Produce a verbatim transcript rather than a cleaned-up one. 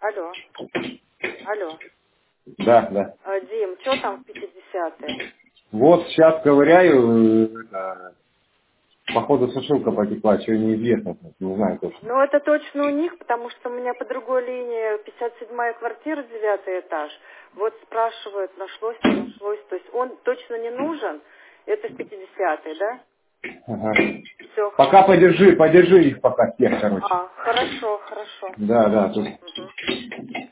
Алло. Алло. Да, да. А, Дим, что там в пятидесятые? Вот сейчас ковыряю, э, это, походу сушилка потекла, что неизвестно, не знаю точно. Ну, это точно у них, потому что у меня по другой линии пятьдесят седьмая квартира, девятый этаж. Вот спрашивают, нашлось, не нашлось. То есть он точно не нужен. Это в пятидесятые, да? Ага. Все, Пока хорошо. подержи, подержи их пока всех, короче. А, хорошо, хорошо. Да, да, тут Мгм.